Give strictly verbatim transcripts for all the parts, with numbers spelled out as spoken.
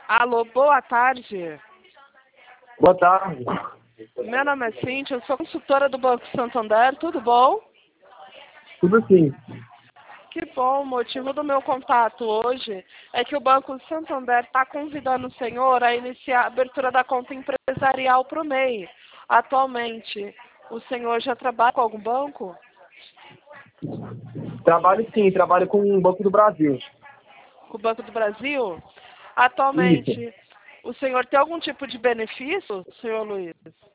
Alô, boa tarde. Boa tarde. Meu nome é Cíntia, eu sou consultora do Banco Santander, tudo bom? Tudo sim. Que bom, o motivo do meu contato hoje é que o Banco Santander está convidando o senhor a iniciar a abertura da conta empresarial para o M E I. Atualmente, o senhor já trabalha com algum banco? Trabalho sim, trabalho com o Banco do Brasil. Com o Banco do Brasil? Isso. Atualmente, o senhor tem algum tipo de benefício, senhor Luiz?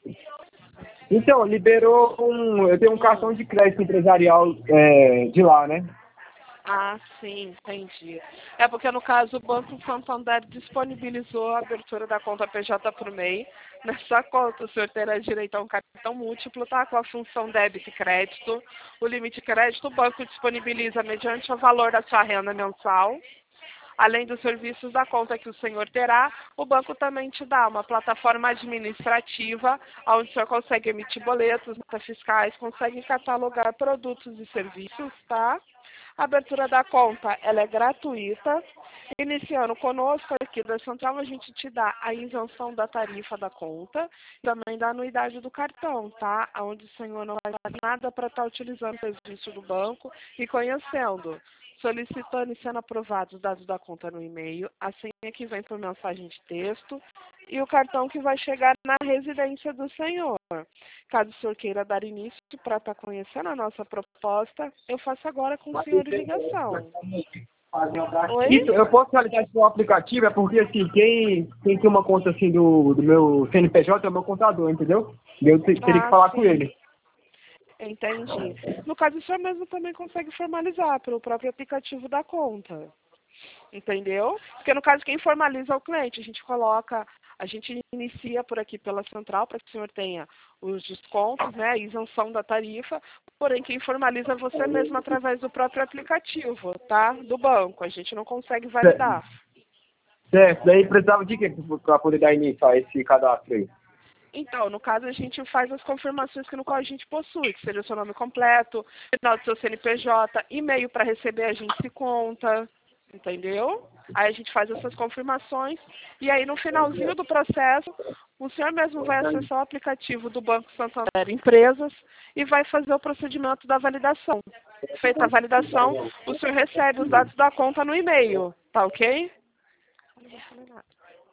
Então, liberou um. Eu tenho um Hum. cartão de crédito empresarial é, de lá, né? Ah, sim, entendi. É porque, no caso, o Banco Santander disponibilizou a abertura da conta P J por M E I. Nessa conta, o senhor terá direito a um cartão múltiplo, tá? Com a função débito e crédito. O limite de crédito, o banco disponibiliza mediante o valor da sua renda mensal. Além dos serviços da conta que o senhor terá, o banco também te dá uma plataforma administrativa, onde o senhor consegue emitir boletos, notas fiscais, consegue catalogar produtos e serviços, tá? A abertura da conta, ela é gratuita. Iniciando conosco aqui da Central, a gente te dá a isenção da tarifa da conta, também da anuidade do cartão, tá? Onde o senhor não vai dar nada para estar utilizando o serviço do banco e conhecendo, solicitando e sendo aprovados os dados da conta no e-mail, a senha que vem por mensagem de texto e o cartão que vai chegar na residência do senhor. Caso o senhor queira dar início para estar conhecendo a nossa proposta, eu faço agora com o senhor em ligação. Oi? Isso, eu posso realizar isso no aplicativo, é porque assim, quem, quem tem uma conta assim do, do meu C N P J é o meu contador, entendeu? Eu te- teria que Ah, falar com sim. ele. Entendi. No caso, o senhor mesmo também consegue formalizar pelo próprio aplicativo da conta. Entendeu? Porque no caso, quem formaliza é o cliente. A gente coloca, a gente inicia por aqui pela central para que o senhor tenha os descontos, né, a isenção da tarifa, porém quem formaliza é você mesmo através do próprio aplicativo, tá? Do banco. A gente não consegue Certo, validar. certo. Daí precisava de quê para poder dar início a esse cadastro aí? Então, no caso, a gente faz as confirmações que no qual a gente possui, que seria o seu nome completo, final do seu C N P J, e-mail para receber a gente se conta, entendeu? Aí a gente faz essas confirmações e aí no finalzinho do processo, o senhor mesmo vai acessar o aplicativo do Banco Santander Empresas e vai fazer o procedimento da validação. Feita a validação, o senhor recebe os dados da conta no e-mail, tá ok? Não vou falar nada.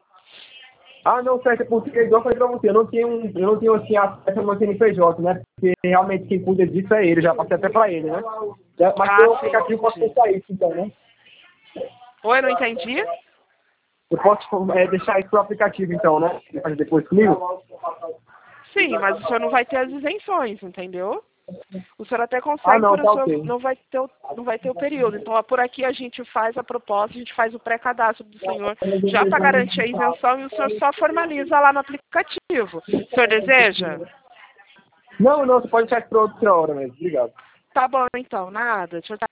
Ah, não, certo, é porque igual eu falei pra você, eu não tenho, um- eu não tenho assim, acesso ao meu C N P J, né? Porque realmente quem cuida disso é ele, já passei até pra ele, né? Já- Mas Ah, pelo sim, aplicativo eu posso entendi. pensar isso, então, né? Oi, não entendi? Eu posso é, deixar isso pro aplicativo, então, né? Ele fazer depois comigo? Sim, mas o senhor não vai ter as isenções, entendeu? O senhor até Ah, consegue, não, por o tá senhor ok. não vai ter o, não vai ter o período. Então, ó, por aqui a gente faz a proposta, a gente faz o pré-cadastro do senhor, já para garantir a isenção, e o senhor só formaliza lá no aplicativo. O senhor deseja? Não, não, você pode deixar isso pra outra hora mesmo, obrigado. Tá bom, então, nada. Tchau, tchau.